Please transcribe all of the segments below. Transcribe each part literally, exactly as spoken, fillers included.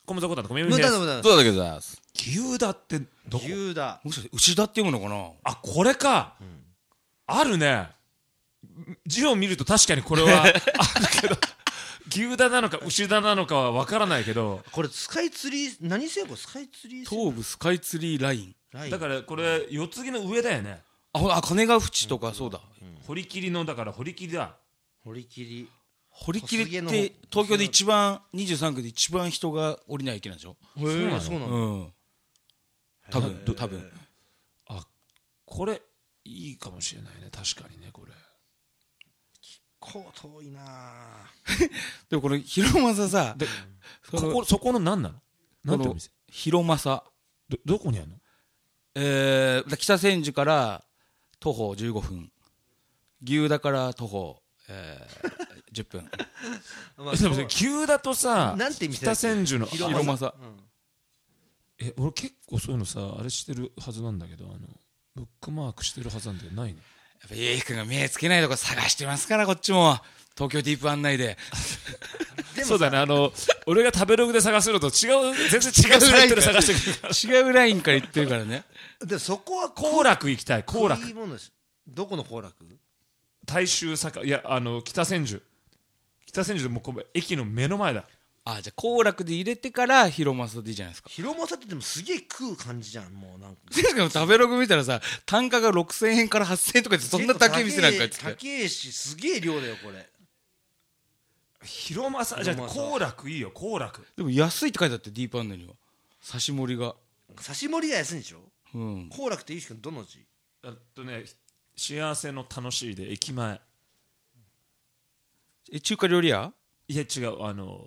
米田コタの米米無駄です。 だ無駄そうだけどざいます。 牛田ってどこ？ 牛だ。 もしかして牛田って読むのかな。 あ、これか、うん、あるね。字を見ると確かにこれはあるけど牛田なのか牛田なのかは分からないけど、 これスカイツリー何線これスカイツリー線東武スカイツリーライン。 ラインだからこれ四つ木の上だよね。 あ、ほら、金ヶ淵とかそうだ、 うん、 堀切のだから堀切だ。 堀切堀切って東京で一番にじゅうさんくで一番人が降りない駅なんでしょ。 へえそうなの、 うん、多分多分あ、これいいかもしれないね。確かにね。これこう遠いなでもこれ広政さでここそこの何なの？なんてお店？ 広政ど, どこにあるの？ えー、北千住から徒歩じゅうごふん、牛田から徒歩、えー、じゅっぷんまあ、 牛田とさなんて店北千住の広政、 うん、え俺結構そういうのさあれしてるはずなんだけど、あのブックマークしてるはずなんだけどないね。 やっぱゆうきくんが目つけないとこ探してますから、こっちも東京ディープ案内でそうだね、あの俺が食べログで探すのと違う、全然違うサイトで探してくるから違うラインから言ってるからね。 でそこは幸楽行きたい。幸楽いいものです。どこの幸楽？ 大衆坂、いやあの北千住北千住でもうこう駅の目の前だ。 あ、じゃあ幸楽で入れてから広政でいいじゃないですか。 広政ってでもすげえ食う感じじゃん。もうなんかしかも食べログ見たらさ、単価がろくせんえんからはっせんえんとかって、そんな高い店なんか言ってて、 高えしすげえ量だよこれ。 広政じゃあ幸楽いいよ。幸楽でも安いって書いてあって、ディープ案内には刺し盛りが、 刺し盛りが安いんでしょ。 うん、 幸楽っていいしかどの字？ あとね、幸せの楽しいで駅前。 え、中華料理屋？ いや違う、あの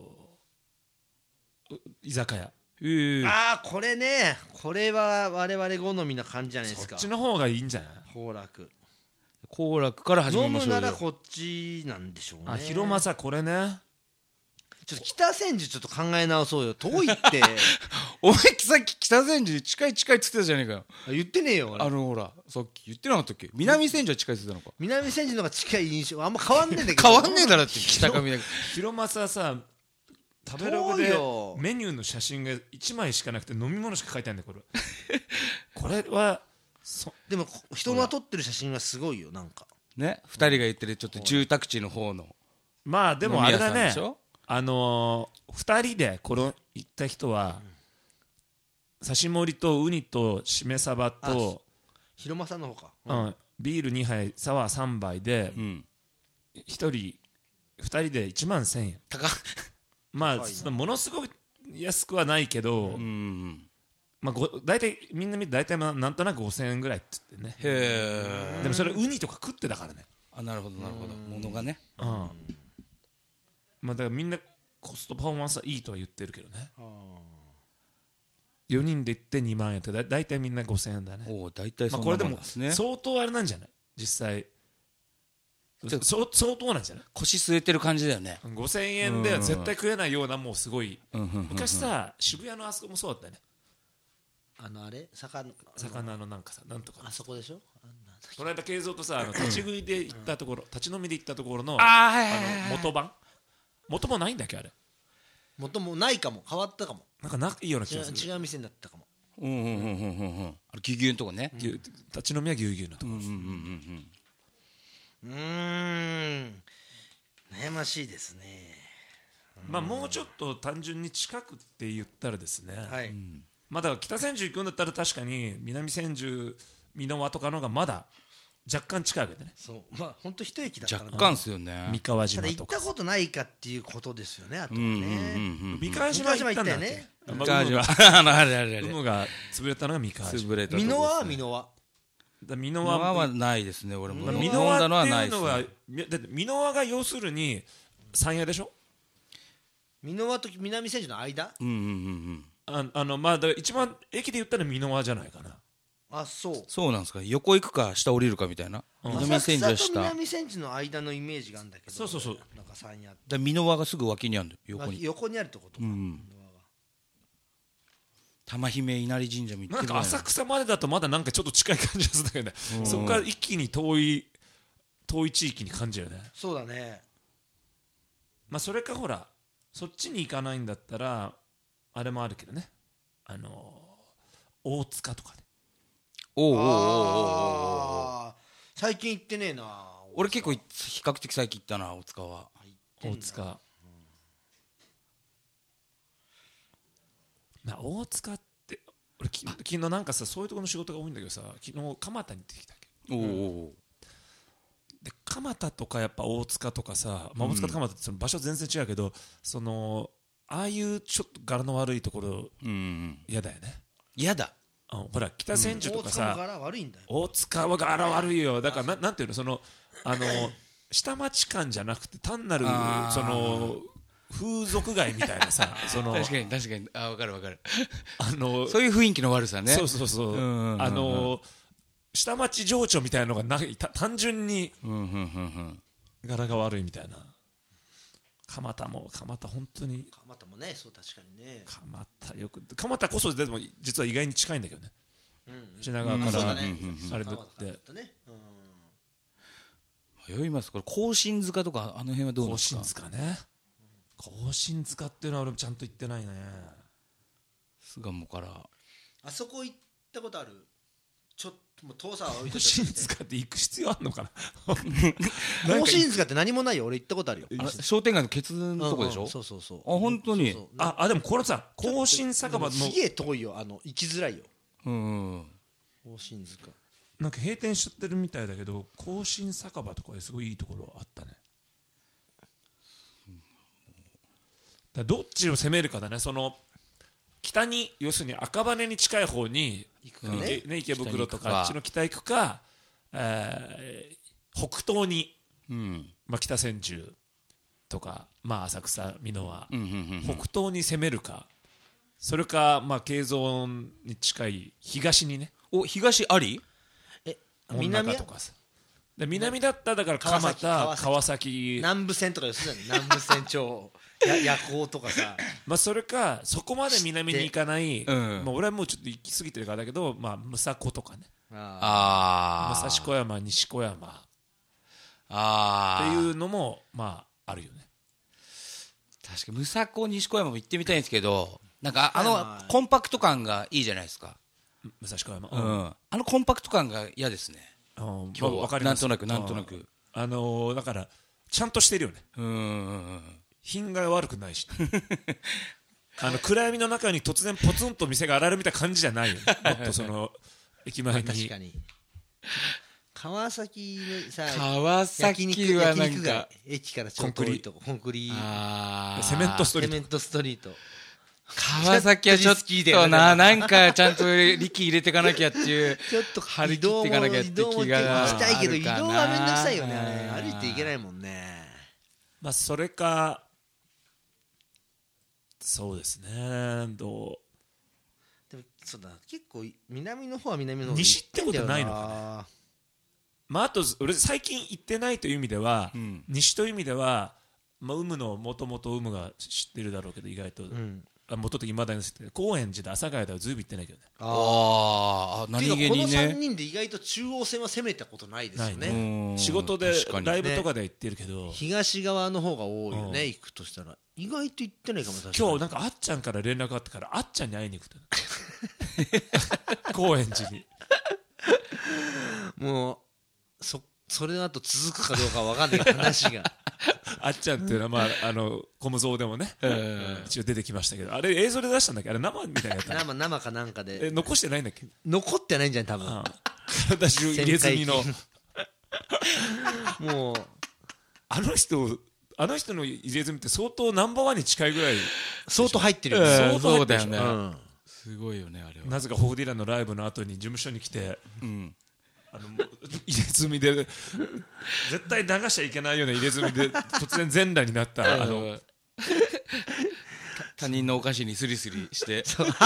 居酒屋。 えー、 ああこれね、これは我々好みな感じじゃないですか。 そっちの方がいいんじゃない？ 幸楽幸楽から始め飲ましょうよ。 むならこっちなんでしょうね。 あ、広政これね。 ちょっと北千住ちょっと考え直そうよ。遠いってお前さっき北千住近い近いっつってたじゃねえかよ。 言ってねえよ俺。 あのほらさっき言ってなかったっけ。南千住は近いっつってたのか。 南千住の方が近い印象あんま変わんねえんだけど。 変わんねえだろって北上だけ広政さ、食べログ遠いでよメニューの写真がいちまいしかなくて飲み物しか書いてあるんだよこれこれはそでも人が撮ってる写真はすごいよなんかね、二人が言ってるちょっと住宅地の方のまあでもあれだね飲み屋さんでしょ。 あのー、ふたりでこの行った人は、うん、刺し盛りとウニとしめ鯖と広政の方か、 うんうん、ビールにはいサワーさんばいで、うん、ひとりふたりでいちまんせんえん。 高っまあそのものすごい安くはないけど、うん、まあ、ご大体みんな見て大体なんとなくごせんえんぐらいって言ってね。 へえ。 でもそれウニとか食ってだからね。 あ、なるほどなるほど。ものがね、 うん、まあだからみんなコストパフォーマンスはいいとは言ってるけどね。よにんで行ってにまんえんってだ大体みんなごせんえんだね。 おお、大体そんまあこれでもなもんですね。 相当あれなんじゃない実際。相相当なんじゃない？ 腰据えてる感じだよね。 ごせんえんでは絶対食えないようなもうすごい、うん、昔さ渋谷のあそこもそうだったよね。 あのあれ魚魚のなんかさなんとかあそこでしょ。 この間慶三とさあの立ち食いで行ったところ立ち飲みで行ったところのあの元版元もないんだっけあれ。 元もないかも変わったかも。 なんかないいような気がする。 違う店になったかも。 うんうんうんうんうん。あれぎゅうぎゅうのとこね。 立ち飲みはぎゅうぎゅうのところ。 うんうんうんうんうーん悩ましいですね。 まあもうちょっと単純に近くって言ったらですね、 はい、 まあだから北千住行くんだったら確かに南千住美濃輪とかのがまだ若干近いわけでね。 そうまあ本当一駅だから若干ですよね。 三河島ただ行とかったことないかっていうことですよね。あとはね、 うんうんうんうん、 三河島行ったんだっけ。 ね、 三河島あのあれあれあれ海が潰れたのが三河島。 美濃輪は美濃輪美濃輪はないですね。俺も美濃輪っていうのはだって美濃輪が要するに山谷でしょ。 美濃輪と南千住の間。 うんうんうんうんああのまあだから一番駅で言ったら美濃輪じゃないかな。 あ、そうそうなんですか。横行くか下降りるかみたいな、 うん、南千住は下、南千住の間のイメージがあるんだけど。 そうそうそう。 なんか山谷だ美濃輪がすぐ脇にあるんだよ。横に横にあるってことか、うん、 玉姫稲荷神社みたいな。 なんか浅草までだとまだなんかちょっと近い感じがするんだけどね、うん、そこから一気に遠い遠い地域に感じるよね。 そうだね。 まあそれかほらそっちに行かないんだったらあれもあるけどね、あの大塚とかね。 おうおうおうおうおう。 あー最近行ってねえな。 俺結構い比較的最近行ったな大塚は。 大塚、な大塚って俺き昨日なんかさそういうところの仕事が多いんだけどさ、昨日蒲田に行ってきたっけ。 おうおうおう。 で蒲田とかやっぱ大塚とかさ、まあ、大塚と蒲田ってその場所全然違うけど、そのああいうちょっと柄の悪いところうんうん嫌だよね。 嫌だ。 あほら北千住とか大塚もさ、 柄悪いんだよ。 大塚は柄悪いよ。だからななんていうの、そのあの下町感じゃなくて単なるあーその風俗街みたいなさその確かに確かに、あ分かる分かる。 あのそういう雰囲気の悪さね。 そうそうそう、 うんうんうんうん、 あの下町情緒みたいなのがないた単純にうんうんうんうん柄が悪いみたいな。蒲田も蒲田本当に蒲田もね、そう確かにね。 蒲田よく蒲田こそでも実は意外に近いんだけどね、 うん品川からそうだね。 あれだっ蒲田だてったね。うん迷います。これ甲信塚とかあの辺はどうなん甲ですか。 信塚ね、甲信塚っていうのは俺もちゃんと行ってないね。 巣鴨からあそこ行ったことある？ちょっともう遠さは置いと甲いて。 信塚って行く必要あんのかな。 甲信塚って何もないよ。俺行ったことあるよ。 あれ商店街のケツのとこでしょ。 うんうんそうそうそう。 あ本当に。 そうそうああでもこれさ甲信酒場のすげえ遠いよ。あの行きづらいよ。 うんうん。 甲信塚。 なんか閉店しちゃってるみたいだけど甲信酒場とかですごいいいところあったね。だどっちを攻めるかだね。その北に要するに赤羽に近い方に行くかね。 池ね、池袋と北に行くかかあっちの北行くか、えー北東に、 うんまあ、北千住とか、まあ、浅草箕輪、 うんうんうん。 北東に攻めるか、それか、まあ、京蔵に近い東にねお東あり？ え、 門南は中とかさ。で南だったらだから蒲田川崎川崎、 南部線とかですよね。南部線町や夜行とかさ。 まあ、それかそこまで南に行かない、 うんまあ、俺はもうちょっと行き過ぎてるからだけど、まあ、武蔵小とかね、 あああ。 武蔵小山西小山っああ。 ていうのもまああるよね。 確かに武蔵小西小山も行ってみたいんですけど、なんかあのはいはいコンパクト感がいいじゃないですか。 武蔵小山、 うん。あのコンパクト感が嫌ですね。 うん、 今日はわかりますなんとなくなんとなくうんあのーだからちゃんとしてるよね。 うんうんうん。 品が悪くないしあの暗闇の中に突然ポツンと店が現れるみたいな感じじゃないよね。もっとその駅前に確かに。川崎のさ、 川崎はなんか焼肉街駅からちょっと遠いとこ、コンクリあーセメントストリートセメントストリート。 川崎はちょっちょっとリスキーだよねとな、なんかちゃんと力入れていかなきゃっていう。 ちょっと張り切っていかなきゃって移動も気が行きたいけど移あるかな動はめんどくさいよね。あれ歩いていけないもんね。 まあそれかそうですね。どうでもそうだ結構南の方は南の方西ってことないのかかまあ、あと俺最近行ってないという意味では、 うん西という意味では、まあ、有無のもともと有無が知ってるだろうけど意外と、 うんあ元々いまだに知ってる高円寺で阿佐ヶ谷ではずいぶん行ってないけどね。 あーあ、何ていうかこの気にさんね。 にんで意外と中央線は攻めたことないですよないね。 うん仕事で確かにライブとかでは行ってるけど、 東側の方が多いよね、 うん行くとしたら意外と行ってないかも。確かに今日なんかあっちゃんから連絡あってからあっちゃんに会いに行くと高円寺にもうそそれの後続くかどうかわかんない話があっちゃんっていうのは、まあ、あのコムゾーでもね、一応出てきましたけど、あれ映像で出したんだっけ、あれ生みたいなやつ生生かなんかでえ残してないんだっけ。 残ってないんじゃん多分。 ああ体中入れ墨の旋回もうあの人あの人の入れ墨って相当ナンバーワンに近いぐらい相当入ってるよね、 えー相当入ってるでしょそうだよねうんすごいよね、あれは。 なぜかホフディランのライブの後に事務所に来てうん。 あの入れ墨で絶対流しちゃいけないような入れ墨で突然全裸になったあの他人のお菓子にスリスリして。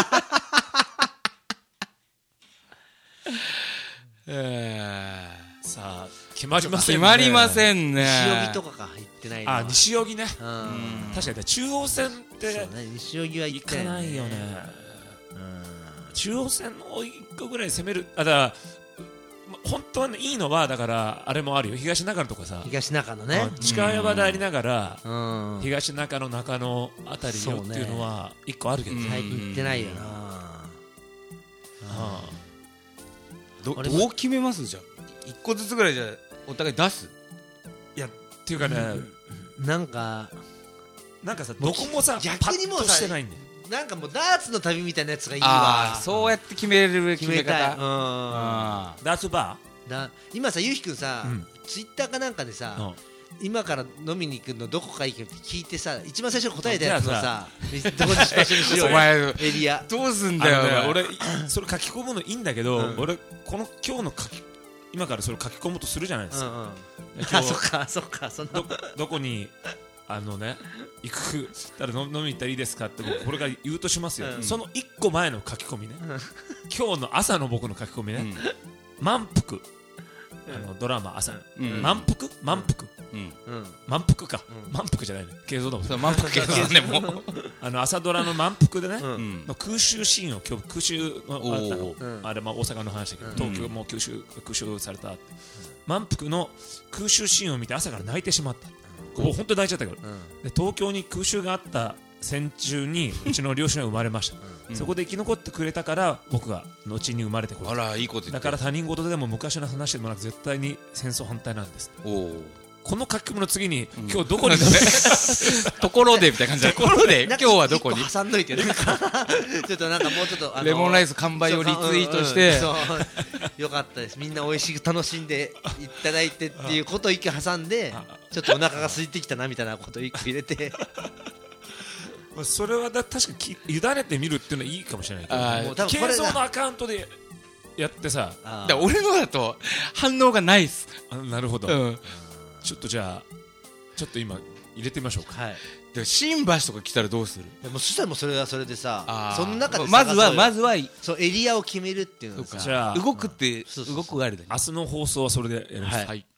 えーさあ決まりませんね。 決まりませんね。 西荻とかか行ってないのはあ西荻ね。 うん確かに中央線っそうてね西荻は行行ってかないよね。 うん中央線の一個ぐらい攻めるあだから本当はねいいのはだからあれもあるよ、東中野とかさ、 東中野ね。 近山でありながらうん。 東中野中野あたりよっていうのは一個あるけどね。 最近行ってないよな。 あど俺もどう決めますじゃあ一個ずつぐらいじゃお互い出す。 いやっていうかね、 なんかなんかさどこもさ逆パッとにもうさしてないんだよ。 なんかもうダーツの旅みたいなやつがいいあわあそうやって決める決め決めたい。 方。 うん。 あダーツバだ今さゆうひくんさ、 うんツイッターかなんかでさ、 ー、うん今から飲みに行くのどこか行くって聞いてさ、一番最初に答えたやつのじゃさ、どこに場所にしようよお前エリア。 どうすんあのねだよお前俺それ書き込むのいいんだけど、 うん俺この今日の書き今からそれ書き込むとするじゃないですか、 うんうん。 今あ、そっ日かそっかそんな。 どどこにあのね行くたら飲飲みに行ったらいいですかって僕これから言うとしますよ、 うんその一個前の書き込みね、今日の朝の僕の書き込みね、 うん満腹あのドラマ朝、 うん満腹満腹うんうん満腹か、 うん満腹じゃないね慶三だもんそう満腹系だねもうあの朝ドラの満腹でね、 うんうんの空襲シーンを今日空襲のあったのおーあれまあ大阪の話だけど、 うん東京も空襲空襲されたって、満腹の空襲シーンを見て朝から泣いてしまった、ここ本当に泣いちゃったけど、 うんで東京に空襲があった戦中にうちの両親は生まれました、 うんそこで生き残ってくれたから僕が後に生まれてこあれた、 らいいこと言ってだから他人事でも昔の話でもなく絶対に戦争反対なんです。 おおこの書き込みの次に、 ん今日どこにところでみたいな感じでところで今日はどこに一個挟んどいてねちょっとなんかもうちょっとあのレモンライス完売をリツイートしてそううんうんそうよかったです。みんな美味しく楽しんでいただいてっていうことを一個挟んであちょっとお腹が空いてきたなみたいなことを一個入れてそれはだ確かにき委ねてみるっていうのはいいかもしれないけど、 あーもう多分これ慶三のアカウントでやってさ、 あだから俺のだと反応がないっすあなるほど、 うんちょっとじゃあちょっと今入れてみましょうか。 はい。 で新橋とか来たらどうするでもそしたらもうそれはそれでさあーその中でまずはまずずはそうエリアを決めるっていうのがさじゃあ動くってそうそうそう動くがあるでね明日の放送はそれでやります、 はいはい